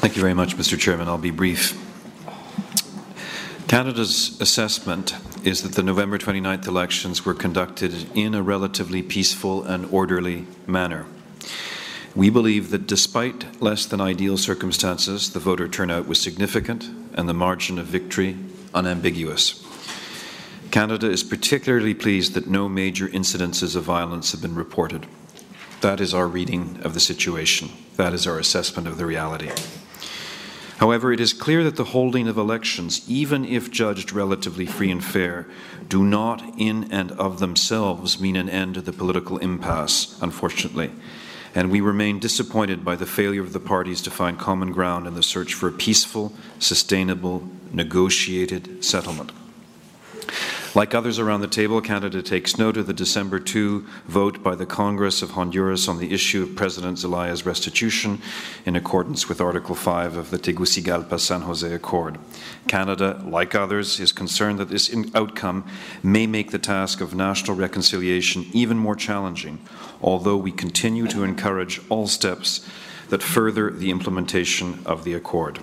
Thank you very much, Mr. Chairman. I'll be brief. Canada's assessment is that the November 29th elections were conducted in a relatively peaceful and orderly manner. We believe that despite less than ideal circumstances, the voter turnout was significant and the margin of victory unambiguous. Canada is particularly pleased that no major incidences of violence have been reported. That is our reading of the situation. That is our assessment of the reality. However, it is clear that the holding of elections, even if judged relatively free and fair, do not in and of themselves mean an end to the political impasse, unfortunately. And we remain disappointed by the failure of the parties to find common ground in the search for a peaceful, sustainable, negotiated settlement. Like others around the table, Canada takes note of the December 2 vote by the Congress of Honduras on the issue of President Zelaya's restitution in accordance with Article 5 of the Tegucigalpa-San Jose Accord. Canada, like others, is concerned that this outcome may make the task of national reconciliation even more challenging, although we continue to encourage all steps that further the implementation of the Accord.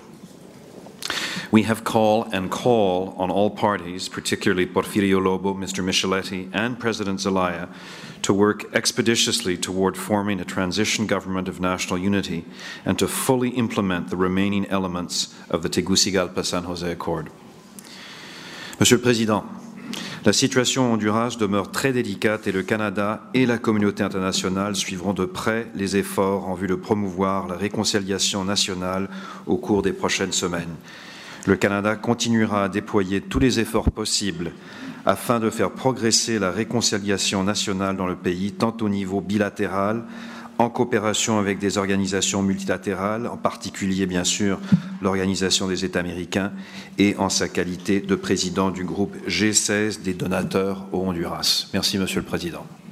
We have call on all parties, particularly Porfirio Lobo, Mr. Micheletti, and President Zelaya, to work expeditiously toward forming a transition government of national unity and to fully implement the remaining elements of the Tegucigalpa-San Jose Accord. Monsieur le Président, la situation au Honduras demeure très délicate et le Canada et la communauté internationale suivront de près les efforts en vue de promouvoir la réconciliation nationale au cours des prochaines semaines. Le Canada continuera à déployer tous les efforts possibles afin de faire progresser la réconciliation nationale dans le pays, tant au niveau bilatéral, en coopération avec des organisations multilatérales, en particulier, bien sûr, l'Organisation des États américains, et en sa qualité de président du groupe G16 des donateurs au Honduras. Merci, Monsieur le Président.